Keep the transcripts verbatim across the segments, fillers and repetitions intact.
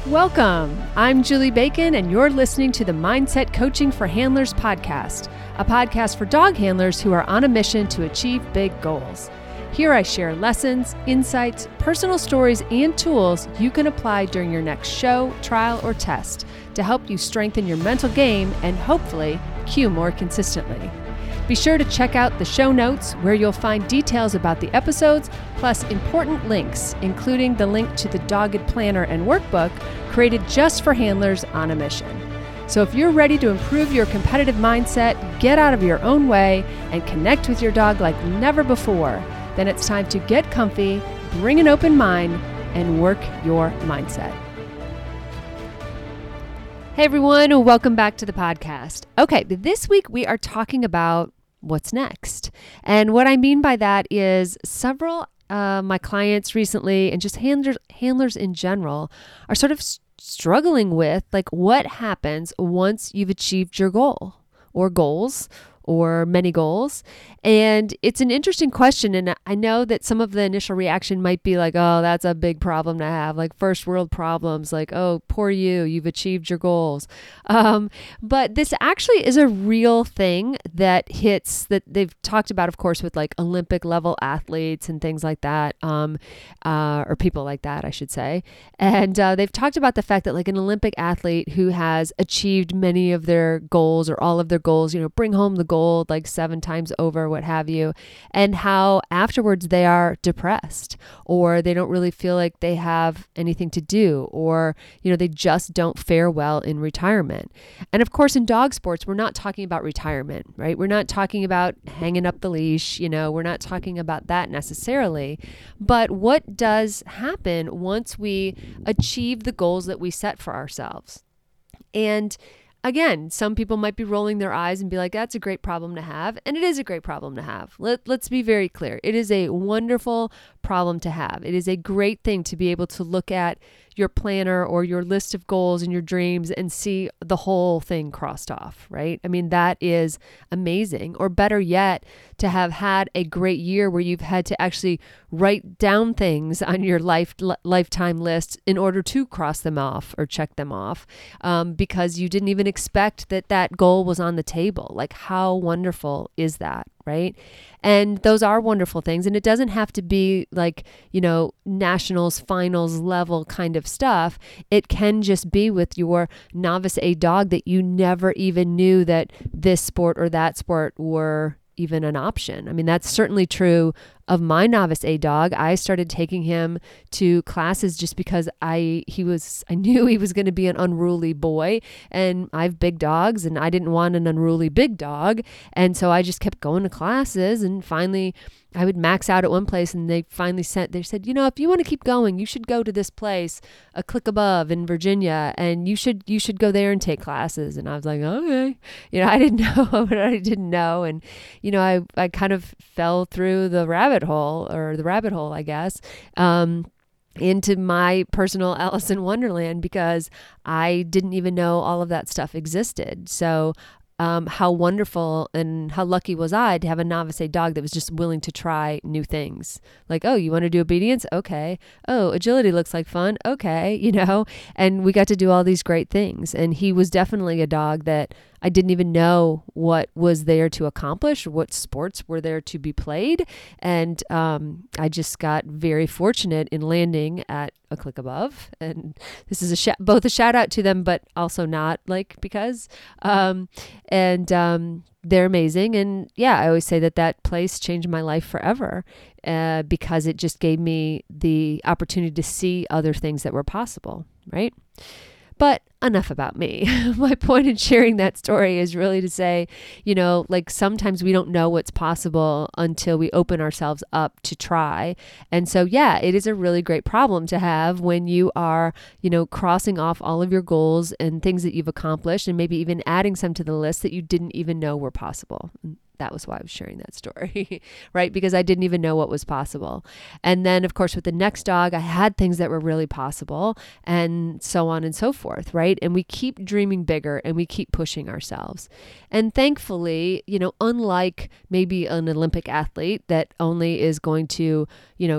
Welcome. I'm Julie Bacon, and you're listening to the Mindset Coaching for Handlers podcast, a podcast for dog handlers who are on a mission to achieve big goals. Here I share lessons, insights, personal stories, and tools you can apply during your next show, trial, or test to help you strengthen your mental game and hopefully cue more consistently. Be sure to check out the show notes where you'll find details about the episodes, plus important links, including the link to the Dogged Planner and Workbook created just for handlers on a mission. So if you're ready to improve your competitive mindset, get out of your own way, and connect with your dog like never before, then it's time to get comfy, bring an open mind, and work your mindset. Hey everyone, welcome back to the podcast. Okay, this week we are talking about what's next. And what I mean by that is several uh, my clients recently and just handlers, handlers in general are sort of s- struggling with like what happens once you've achieved your goal or goals or many goals. And it's an interesting question. And I know that some of the initial reaction might be like, oh, that's a big problem to have, like first world problems, like, oh, poor you, you've achieved your goals. Um, but this actually is a real thing that hits, that they've talked about, of course, with like Olympic level athletes and things like that, um, uh, or people like that, I should say. And uh, they've talked about the fact that like an Olympic athlete who has achieved many of their goals or all of their goals, you know, bring home the gold like seven times over, what have you, and how afterwards they are depressed or they don't really feel like they have anything to do, or, you know, they just don't fare well in retirement. And of course, in dog sports, we're not talking about retirement, right? We're not talking about hanging up the leash, you know, we're not talking about that necessarily. But what does happen once we achieve the goals that we set for ourselves? And again, some people might be rolling their eyes and be like, that's a great problem to have. And it is a great problem to have. Let, let's be very clear. It is a wonderful problem to have. It is a great thing to be able to look at your planner or your list of goals and your dreams and see the whole thing crossed off, right? I mean, that is amazing. Or better yet, to have had a great year where you've had to actually write down things on your life lifetime list in order to cross them off or check them off, um, because you didn't even expect that that goal was on the table. Like, how wonderful is that? Right? And those are wonderful things. And it doesn't have to be like, you know, nationals, finals level kind of stuff. It can just be with your novice A dog that you never even knew that this sport or that sport were even an option. I mean, that's certainly true of my novice A dog. I started taking him to classes just because I he was I knew he was going to be an unruly boy, and I have big dogs and I didn't want an unruly big dog. And so I just kept going to classes, and finally I would max out at one place, and they finally sent, they said, you know, if you want to keep going, you should go to this place, A Click Above in Virginia, and you should, you should go there and take classes. And I was like, okay, you know, I didn't know what I didn't know. And, you know, I, I kind of fell through the rabbit hole or the rabbit hole, I guess, um, into my personal Alice in Wonderland, because I didn't even know all of that stuff existed. So Um, how wonderful and how lucky was I to have a novice A dog that was just willing to try new things. Like, oh, you want to do obedience? Okay. Oh, agility looks like fun. Okay. You know, and we got to do all these great things. And he was definitely a dog that I didn't even know what was there to accomplish, what sports were there to be played. And um, I just got very fortunate in landing at A Click Above. And this is a sh- both a shout out to them, but also not, like, because, um, and um, they're amazing. And yeah, I always say that that place changed my life forever, uh, because it just gave me the opportunity to see other things that were possible, right? But enough about me. My point in sharing that story is really to say, you know, like sometimes we don't know what's possible until we open ourselves up to try. And so, yeah, it is a really great problem to have when you are, you know, crossing off all of your goals and things that you've accomplished, and maybe even adding some to the list that you didn't even know were possible. That was why I was sharing that story, right? Because I didn't even know what was possible. And then, of course, with the next dog, I had things that were really possible, and so on and so forth, right? And we keep dreaming bigger and we keep pushing ourselves. And thankfully, you know, unlike maybe an Olympic athlete that only is going to, you know,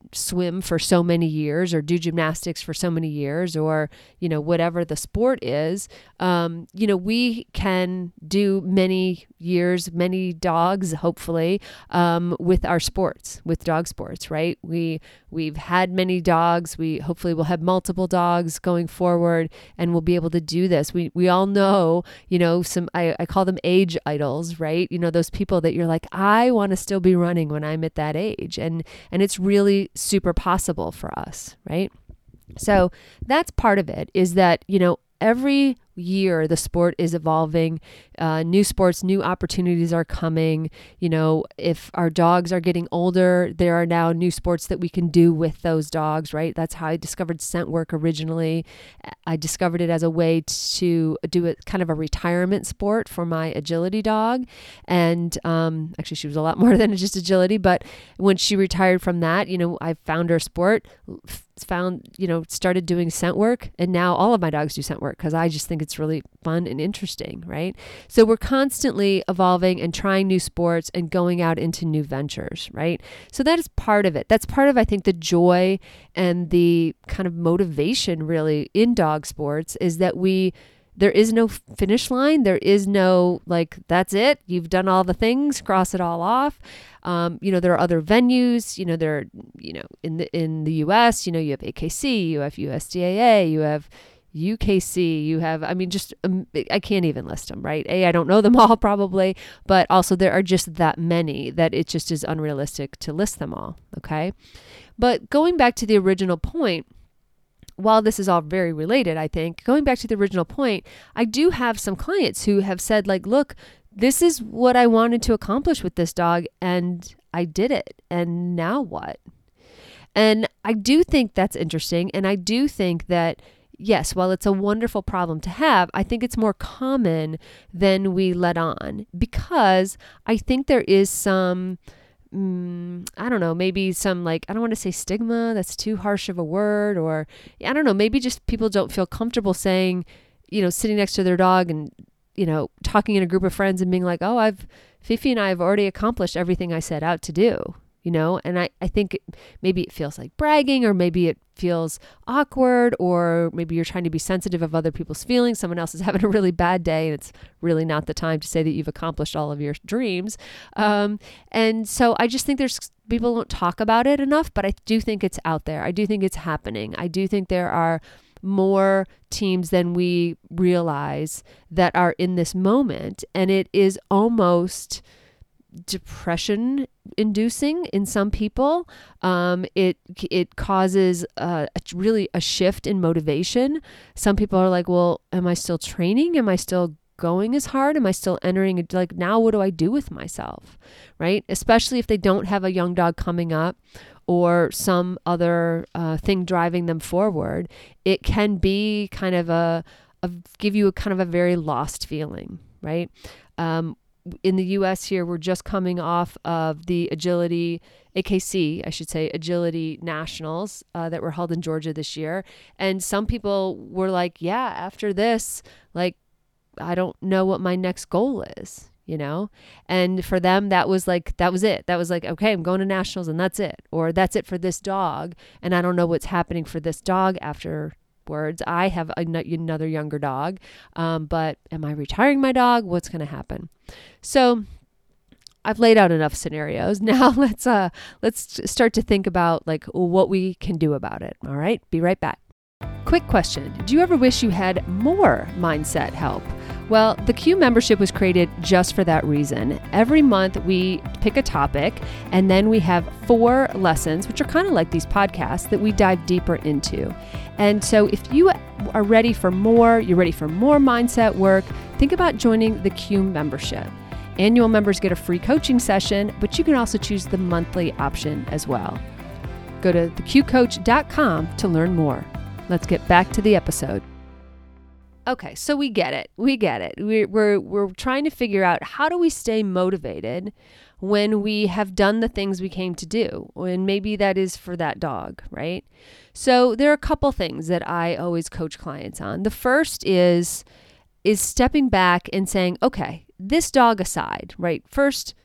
swim for so many years or do gymnastics for so many years or, you know, whatever the sport is, um, you know, we can do many years, many dogs, hopefully, um, with our sports, with dog sports, right? We, we've had many dogs. We hopefully will have multiple dogs going forward and we'll be able to do this. We, we all know, you know, some, I, I call them age idols, right? You know, those people that you're like, I want to still be running when I'm at that age. And, and it's really super possible for us, right? So that's part of it, is that, you know, every year the sport is evolving, uh, new sports, new opportunities are coming. You know, if our dogs are getting older, there are now new sports that we can do with those dogs, right? That's how I discovered scent work originally. I discovered it as a way to do a kind of a retirement sport for my agility dog. And um, actually she was a lot more than just agility, but when she retired from that, you know, I found her sport, found, you know, started doing scent work, and now all of my dogs do scent work because I just think it's really fun and interesting, right? So we're constantly evolving and trying new sports and going out into new ventures, right? So that is part of it. That's part of, I think, the joy and the kind of motivation really in dog sports, is that we there is no finish line. There is no like, that's it. You've done all the things, cross it all off. Um, you know, there are other venues, you know, there are, you know, in the, in the U S, you know, you have A K C, you have U S D A A, you have U K C, you have, I mean, just, um, I can't even list them, right? A, I don't know them all probably, but also there are just that many that it just is unrealistic to list them all. Okay. But going back to the original point, while this is all very related, I think, going back to the original point, I do have some clients who have said like, look, this is what I wanted to accomplish with this dog and I did it. And now what? And I do think that's interesting. And I do think that, yes, while it's a wonderful problem to have, I think it's more common than we let on, because I think there is some Mm, I don't know, maybe some like, I don't want to say stigma, that's too harsh of a word, or I don't know, maybe just people don't feel comfortable saying, you know, sitting next to their dog and, you know, talking in a group of friends and being like, oh, I've, Fifi and I have already accomplished everything I set out to do, you know, and I, I think maybe it feels like bragging, or maybe it feels awkward, or maybe you're trying to be sensitive of other people's feelings. Someone else is having a really bad day and it's really not the time to say that you've accomplished all of your dreams. Um, and so I just think there's people don't talk about it enough, but I do think it's out there. I do think it's happening. I do think there are more teams than we realize that are in this moment. And it is almost depression inducing in some people. Um, it, it causes uh, a, really a shift in motivation. Some people are like, well, am I still training? Am I still going as hard? Am I still entering? Like, now what do I do with myself? Right? Especially if they don't have a young dog coming up or some other uh, thing driving them forward. It can be kind of a, a give you a kind of a very lost feeling, right? Um, in the U S here, we're just coming off of the agility, A K C, I should say, agility nationals uh, that were held in Georgia this year. And some people were like, yeah, after this, like, I don't know what my next goal is, you know? And for them, that was like, that was it. That was like, okay, I'm going to nationals and that's it. Or that's it for this dog. And I don't know what's happening for this dog after words. I have another younger dog, um, but am I retiring my dog? What's going to happen? So I've laid out enough scenarios. Now let's uh let's start to think about like what we can do about it. All right, be right back. Quick question. Do you ever wish you had more mindset help? Well, the Q membership was created just for that reason. Every month we pick a topic and then we have four lessons, which are kind of like these podcasts, that we dive deeper into. And so if you are ready for more, you're ready for more mindset work, think about joining the Q membership. Annual members get a free coaching session, but you can also choose the monthly option as well. Go to the q coach dot com to learn more. Let's get back to the episode. Okay, so we get it. We get it. We're, we're, we're trying to figure out, how do we stay motivated when we have done the things we came to do? And maybe that is for that dog, right? So there are a couple things that I always coach clients on. The first is, is stepping back and saying, okay, this dog aside, right? First,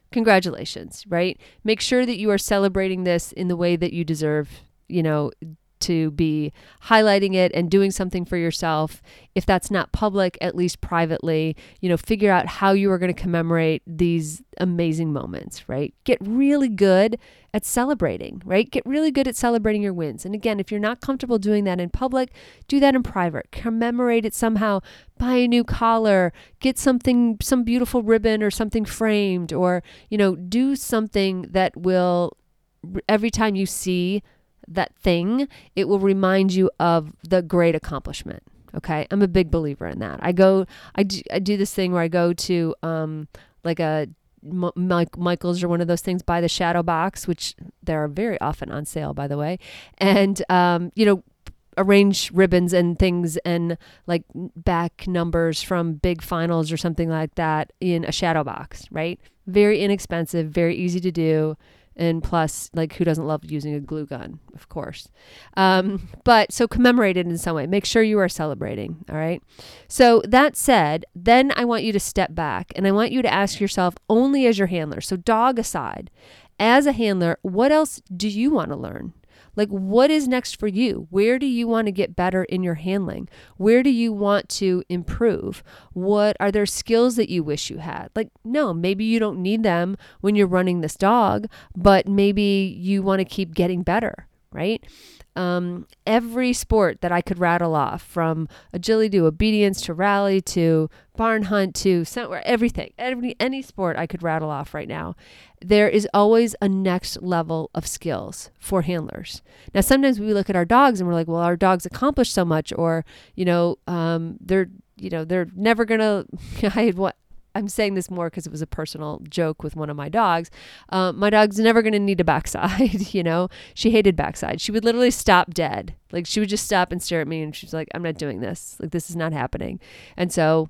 congratulations, right? Make sure that you are celebrating this in the way that you deserve, you know, to be highlighting it and doing something for yourself. If that's not public, at least privately, you know, figure out how you are going to commemorate these amazing moments, right? Get really good at celebrating, right? Get really good at celebrating your wins. And again, if you're not comfortable doing that in public, do that in private. Commemorate it somehow. Buy a new collar, get something, some beautiful ribbon or something framed, or, you know, do something that will, every time you see that thing, it will remind you of the great accomplishment. Okay. I'm a big believer in that. I go, I do, I do this thing where I go to, um, like a M- Mike, Michael's or one of those things, buy the shadow box, which they are very often on sale, by the way. And, um, you know, arrange ribbons and things and like back numbers from big finals or something like that in a shadow box, right? Very inexpensive, very easy to do. And plus, like, who doesn't love using a glue gun? Of course. Um, but so commemorate it in some way. Make sure you are celebrating. All right. So that said, then I want you to step back and I want you to ask yourself, only as your handler. So dog aside, as a handler, what else do you want to learn? Like, what is next for you? Where do you want to get better in your handling? Where do you want to improve? What are there skills that you wish you had? Like, no, maybe you don't need them when you're running this dog, but maybe you want to keep getting better, right? Um, every sport that I could rattle off, from agility to obedience to rally to barn hunt to somewhere, everything, every, any sport I could rattle off right now, there is always a next level of skills for handlers. Now, sometimes we look at our dogs and we're like, well, our dogs accomplish so much, or, you know, um, they're, you know, they're never gonna, I had what, I'm saying this more because it was a personal joke with one of my dogs. Um, my dog's never going to need a backside, you know. She hated backside. She would literally stop dead. Like, she would just stop and stare at me and she's like, I'm not doing this. Like, this is not happening. And so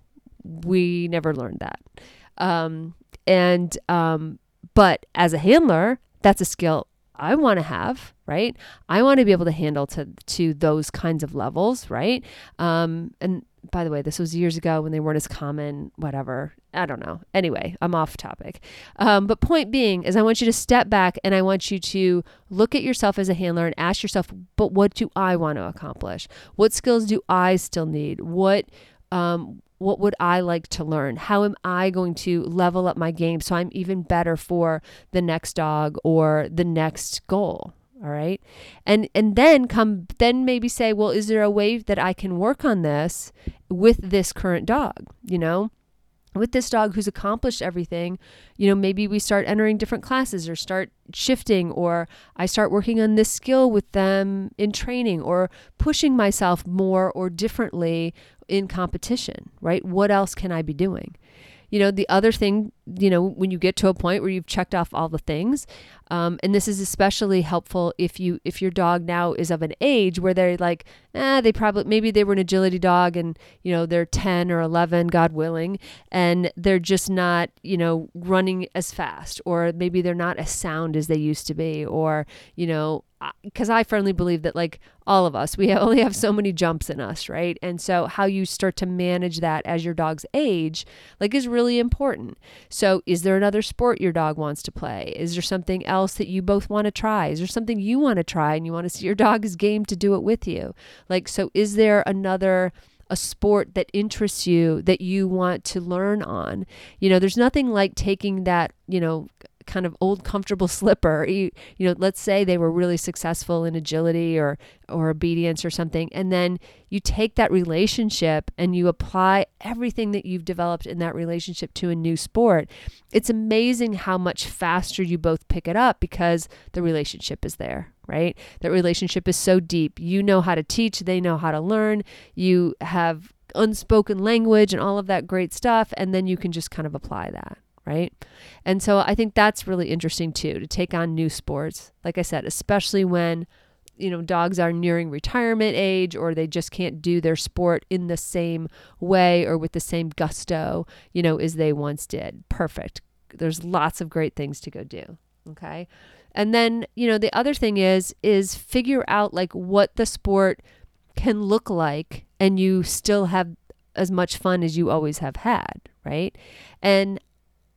we never learned that. Um, and, um, but as a handler, that's a skill I want to have, right? I want to be able to handle to, to those kinds of levels, right? Um, and by the way, this was years ago when they weren't as common, whatever. I don't know. Anyway, I'm off topic. Um, but point being is I want you to step back and I want you to look at yourself as a handler and ask yourself, but what do I want to accomplish? What skills do I still need? What, um, what would I like to learn? How am I going to level up my game so I'm even better for the next dog or the next goal? All right. And, and then come, then maybe say, well, is there a way that I can work on this with this current dog? You know, with this dog who's accomplished everything, you know, maybe we start entering different classes or start shifting, or I start working on this skill with them in training, or pushing myself more or differently in competition, right? What else can I be doing? You know, the other thing, you know, when you get to a point where you've checked off all the things, um, and this is especially helpful if you, if your dog now is of an age where they're like, eh, they probably, maybe they were an agility dog and, you know, they're ten or eleven, God willing, and they're just not, you know, running as fast, or maybe they're not as sound as they used to be, or, you know, because I firmly believe that, like all of us, we only have so many jumps in us, right? And so how you start to manage that as your dog's age, like, is really important. So is there another sport your dog wants to play? Is there something else that you both want to try? Is there something you want to try and you want to see your dog is game to do it with you? Like, so is there another a sport that interests you that you want to learn on? You know, there's nothing like taking that, you know, kind of old comfortable slipper. You, you know, let's say they were really successful in agility or or obedience or something, and then you take that relationship and you apply everything that you've developed in that relationship to a new sport. It's amazing how much faster you both pick it up because the relationship is there, right? That relationship is so deep. You know how to teach, they know how to learn. You have unspoken language and all of that great stuff, and then you can just kind of apply that. Right. And so I think that's really interesting too, to take on new sports. Like I said, especially when, you know, dogs are nearing retirement age, or they just can't do their sport in the same way or with the same gusto, you know, as they once did. Perfect. There's lots of great things to go do. Okay. And then, you know, the other thing is, is figure out like what the sport can look like and you still have as much fun as you always have had. Right. And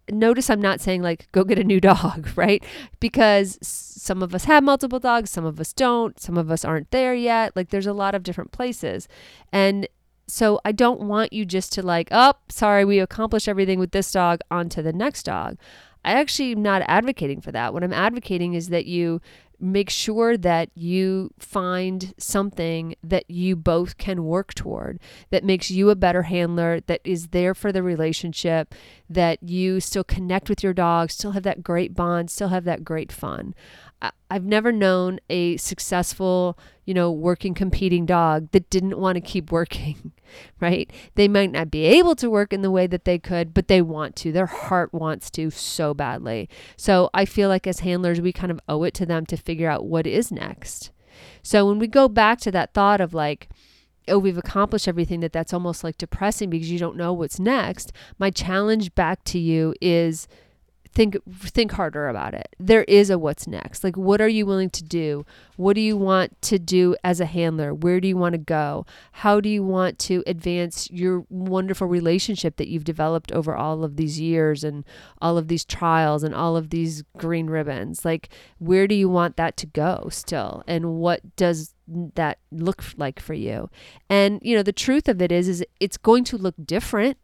notice I'm not saying like, go get a new dog, right? Because some of us have multiple dogs, some of us don't, some of us aren't there yet. Like there's a lot of different places. And so I don't want you just to like, oh, sorry, we accomplished everything with this dog, on to the next dog. I actually am not advocating for that. What I'm advocating is that you make sure that you find something that you both can work toward, that makes you a better handler, that is there for the relationship, that you still connect with your dog, still have that great bond, still have that great fun. I've never known a successful, you know, working, competing dog that didn't want to keep working, right? They might not be able to work in the way that they could, but they want to. Their heart wants to so badly. So I feel like as handlers, we kind of owe it to them to figure out what is next. So when we go back to that thought of like, oh, we've accomplished everything, that that's almost like depressing because you don't know what's next. My challenge back to you is Think think harder about it. There is a what's next. Like, what are you willing to do? What do you want to do as a handler? Where do you want to go? How do you want to advance your wonderful relationship that you've developed over all of these years and all of these trials and all of these green ribbons? Like, where do you want that to go still? And what does that look like for you? And, you know, the truth of it is, is it's going to look different.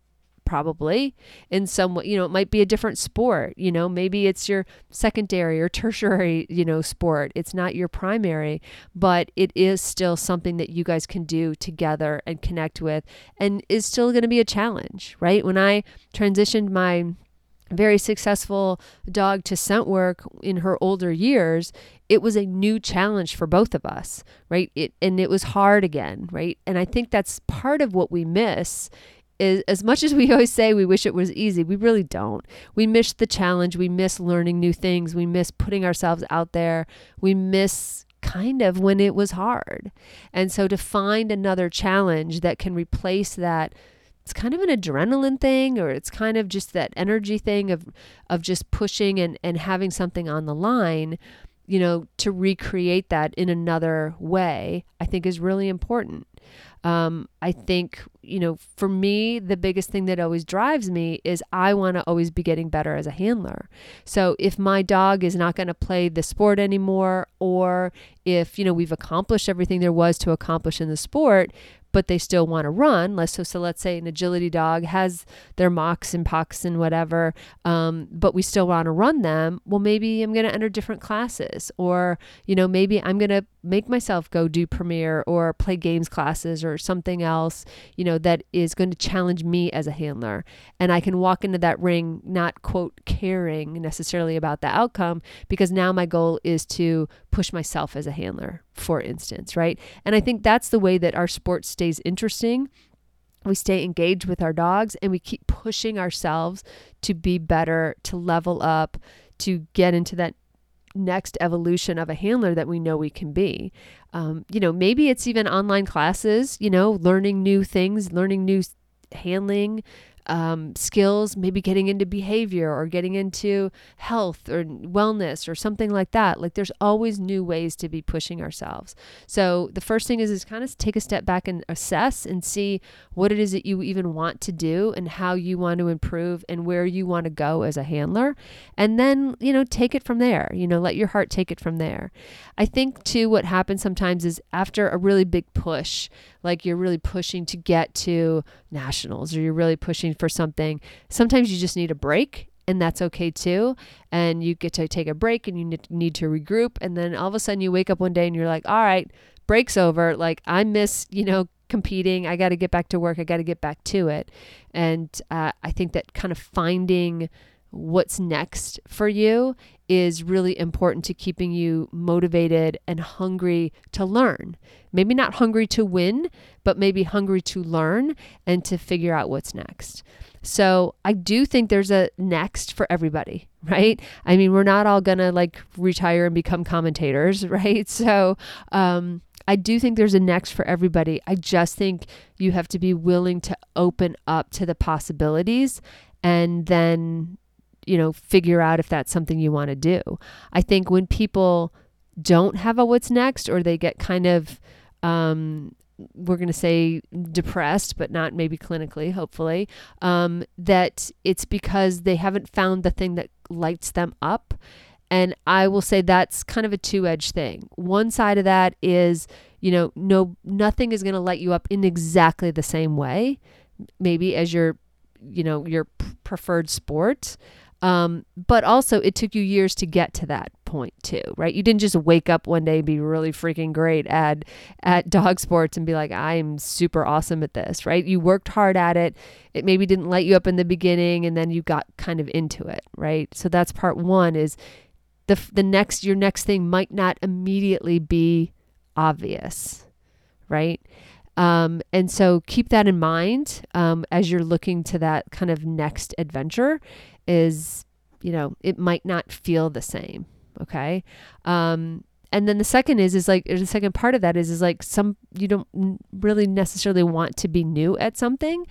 Probably in some way, you know, it might be a different sport, you know, maybe it's your secondary or tertiary, you know, sport. It's not your primary, but it is still something that you guys can do together and connect with, and is still going to be a challenge, right? When I transitioned my very successful dog to scent work in her older years, it was a new challenge for both of us, right? It, and it was hard again, right? And I think that's part of what we miss. Is, as much as we always say we wish it was easy, we really don't. We miss the challenge. We miss learning new things. We miss putting ourselves out there. We miss kind of when it was hard. And so to find another challenge that can replace that, it's kind of an adrenaline thing, or it's kind of just that energy thing of, of just pushing and, and having something on the line, you know, to recreate that in another way, I think is really important. Um, I think, you know, for me, the biggest thing that always drives me is I want to always be getting better as a handler. So if my dog is not going to play the sport anymore, or if, you know, we've accomplished everything there was to accomplish in the sport, but they still want to run. Let's so, so let's say an agility dog has their mocks and pucks and whatever, um, but we still want to run them. Well, maybe I'm going to enter different classes, or, you know, maybe I'm going to make myself go do Premier or play games classes or something else, you know, that is going to challenge me as a handler. And I can walk into that ring, not quote caring necessarily about the outcome, because now my goal is to push myself as a handler, for instance, right? And I think that's the way that our sport stays interesting. We stay engaged with our dogs, and we keep pushing ourselves to be better, to level up, to get into that next evolution of a handler that we know we can be. Um, you know, maybe it's even online classes, you know, learning new things, learning new handling um, skills, maybe getting into behavior or getting into health or wellness or something like that. Like there's always new ways to be pushing ourselves. So the first thing is, is kind of take a step back and assess and see what it is that you even want to do and how you want to improve and where you want to go as a handler. And then, you know, take it from there, you know, let your heart take it from there. I think too, what happens sometimes is after a really big push, like you're really pushing to get to nationals, or you're really pushing for something, sometimes you just need a break, and that's okay too. And you get to take a break, and you need to regroup. And then all of a sudden you wake up one day and you're like, all right, break's over. Like I miss, you know, competing. I got to get back to work. I got to get back to it. And uh, I think that kind of finding what's next for you is really important to keeping you motivated and hungry to learn. Maybe not hungry to win, but maybe hungry to learn and to figure out what's next. So I do think there's a next for everybody, right? I mean, we're not all gonna like retire and become commentators, right? So um, I do think there's a next for everybody. I just think you have to be willing to open up to the possibilities, and then you know, figure out if that's something you want to do. I think when people don't have a what's next, or they get kind of um, we're going to say depressed, but not maybe clinically, hopefully, um, that it's because they haven't found the thing that lights them up. And I will say that's kind of a two-edged thing. One side of that is, you know, no, nothing is going to light you up in exactly the same way, maybe as your, you know, your preferred sport. Um, but also it took you years to get to that point too, right? You didn't just wake up one day and be really freaking great at, at dog sports and be like, I'm super awesome at this, right? You worked hard at it. It maybe didn't light you up in the beginning and then you got kind of into it, right? So that's part one is the, the next, your next thing might not immediately be obvious, right? Um, and so keep that in mind, um, as you're looking to that kind of next adventure is, you know, it might not feel the same. Okay. Um, and then the second is, is like, the second part of that is, is like some, you don't really necessarily want to be new at something.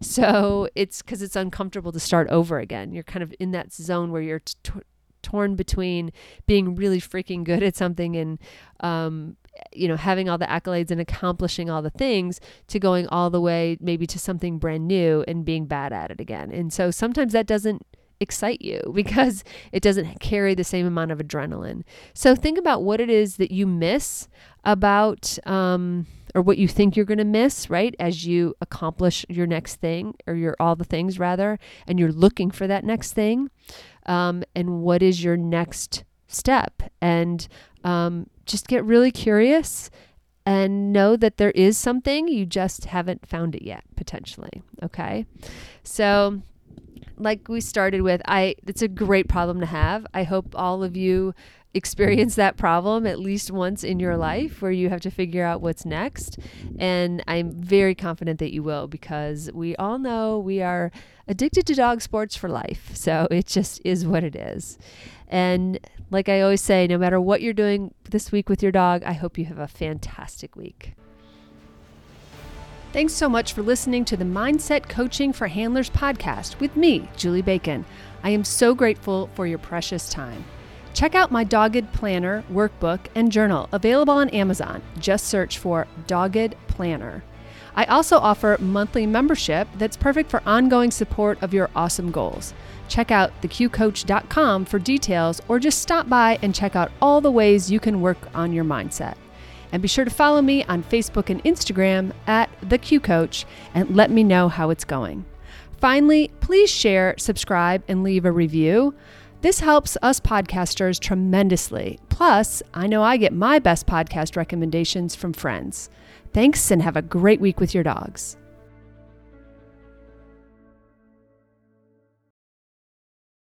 So it's cause it's uncomfortable to start over again. You're kind of in that zone where you're t- torn between being really freaking good at something and, um, you know, having all the accolades and accomplishing all the things to going all the way maybe to something brand new and being bad at it again. And so sometimes that doesn't excite you because it doesn't carry the same amount of adrenaline. So think about what it is that you miss about, um, or what you think you're going to miss, right? As you accomplish your next thing or your, all the things rather, and you're looking for that next thing. Um, and what is your next step? And, um, just get really curious and know that there is something, you just haven't found it yet, potentially. Okay. So like we started with, I, it's a great problem to have. I hope all of you experience that problem at least once in your life where you have to figure out what's next. And I'm very confident that you will, because we all know we are addicted to dog sports for life. So it just is what it is. And like I always say, no matter what you're doing this week with your dog, I hope you have a fantastic week. Thanks so much for listening to the Mindset Coaching for Handlers podcast with me, Julie Bacon. I am so grateful for your precious time. Check out my Dogged Planner workbook and journal available on Amazon. Just search for Dogged Planner. I also offer monthly membership that's perfect for ongoing support of your awesome goals. Check out the q coach dot com for details, or just stop by and check out all the ways you can work on your mindset. And be sure to follow me on Facebook and Instagram at The Q Coach and let me know how it's going. Finally, please share, subscribe, and leave a review. This helps us podcasters tremendously. Plus, I know I get my best podcast recommendations from friends. Thanks, and have a great week with your dogs.